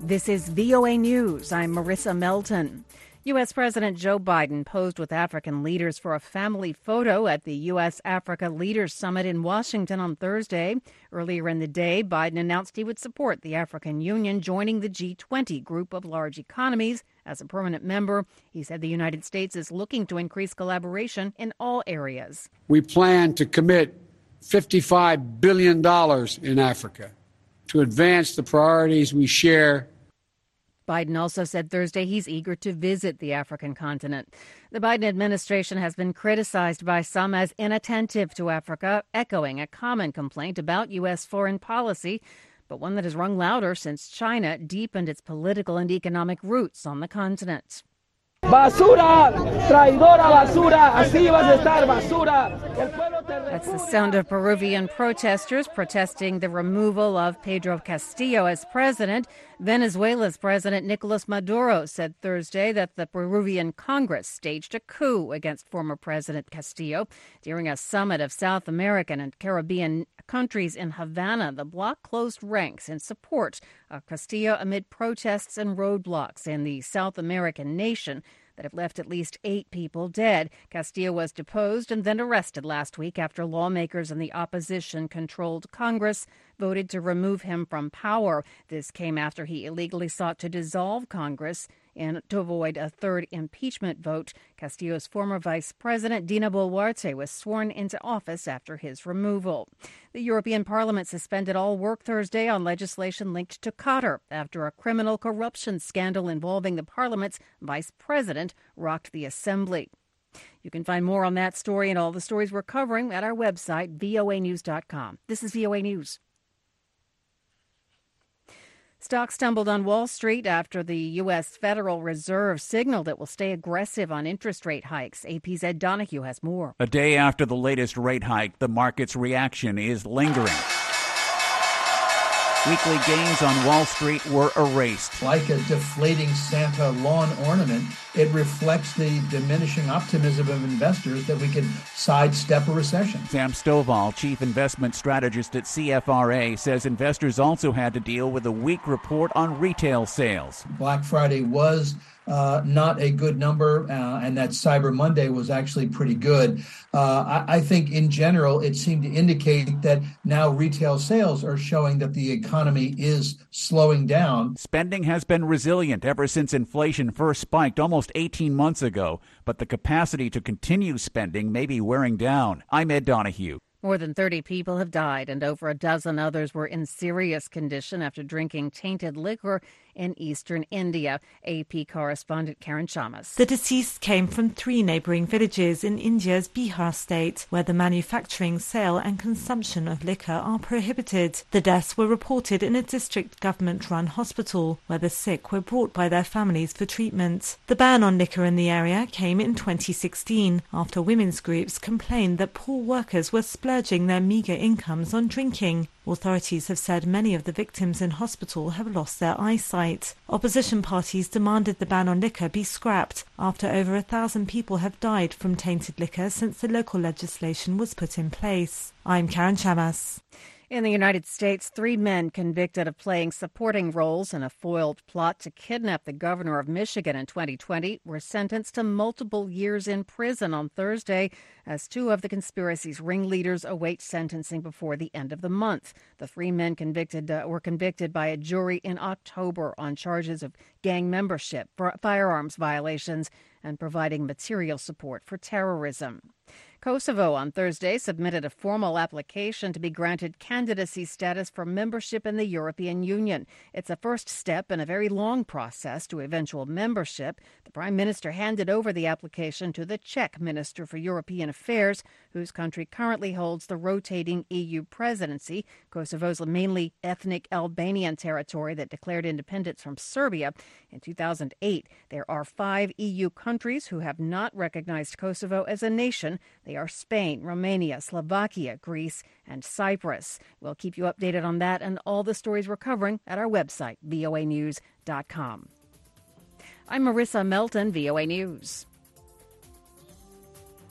This is VOA News. I'm Marissa Melton. U.S. President Joe Biden posed with African leaders for a family photo at the U.S.-Africa Leaders Summit in Washington on Thursday. Earlier in the day, Biden announced he would support the African Union joining the G20 group of large economies as a permanent member. He said the United States is looking to increase collaboration in all areas. We plan to commit $55 billion in Africa to advance the priorities we share. Biden also said Thursday he's eager to visit the African continent. The Biden administration has been criticized by some as inattentive to Africa, echoing a common complaint about U.S. foreign policy, but one that has rung louder since China deepened its political and economic roots on the continent. Basura, traidora basura, así vas a estar basura. That's the sound of Peruvian protesters protesting the removal of Pedro Castillo as president. Venezuela's President Nicolas Maduro said Thursday that the Peruvian Congress staged a coup against former President Castillo. During a summit of South American and Caribbean countries in Havana, the bloc closed ranks in support of Castillo amid protests and roadblocks in the South American nation that have left at least 8 people dead. Castillo was deposed and then arrested last week after lawmakers in the opposition-controlled Congress voted to remove him from power. This came after he illegally sought to dissolve Congress and to avoid a third impeachment vote. Castillo's former vice president, Dina Boluarte, was sworn into office after his removal. The European Parliament suspended all work Thursday on legislation linked to Qatar after a criminal corruption scandal involving the Parliament's vice president rocked the assembly. You can find more on that story and all the stories we're covering at our website, voanews.com. This is VOA News. Stocks tumbled on Wall Street after the U.S. Federal Reserve signaled it will stay aggressive on interest rate hikes. AP's Ed Donahue has more. A day after the latest rate hike, the market's reaction is lingering. Weekly gains on Wall Street were erased. Like a deflating Santa lawn ornament, it reflects the diminishing optimism of investors that we can sidestep a recession. Sam Stovall, chief investment strategist at CFRA, says investors also had to deal with a weak report on retail sales. Black Friday was not a good number, and that Cyber Monday was actually pretty good. I think in general, it seemed to indicate that now retail sales are showing that the economy is slowing down. Spending has been resilient ever since inflation first spiked almost 18 months ago, but the capacity to continue spending may be wearing down. I'm Ed Donahue. More than 30 people have died and over a dozen others were in serious condition after drinking tainted liquor in eastern India. AP correspondent Karen Chamas. The deceased came from 3 neighbouring villages in India's Bihar state, where the manufacturing, sale and consumption of liquor are prohibited. The deaths were reported in a district government-run hospital, where the sick were brought by their families for treatment. The ban on liquor in the area came in 2016, after women's groups complained that poor workers were splurging their meagre incomes on drinking. Authorities have said many of the victims in hospital have lost their eyesight. Opposition parties demanded the ban on liquor be scrapped after over 1,000 people have died from tainted liquor since the local legislation was put in place. I'm Karen Chamas. In the United States, 3 men convicted of playing supporting roles in a foiled plot to kidnap the governor of Michigan in 2020 were sentenced to multiple years in prison on Thursday as 2 of the conspiracy's ringleaders await sentencing before the end of the month. The 3 men were convicted by a jury in October on charges of gang membership, firearms violations, and providing material support for terrorism. Kosovo on Thursday submitted a formal application to be granted candidacy status for membership in the European Union. It's a first step in a very long process to eventual membership. The Prime Minister handed over the application to the Czech Minister for European Affairs, whose country currently holds the rotating EU presidency. Kosovo's mainly ethnic Albanian territory that declared independence from Serbia in 2008. There are 5 EU countries who have not recognized Kosovo as a nation. They are Spain, Romania, Slovakia, Greece, and Cyprus. We'll keep you updated on that and all the stories we're covering at our website, voanews.com. I'm Marissa Melton, VOA News.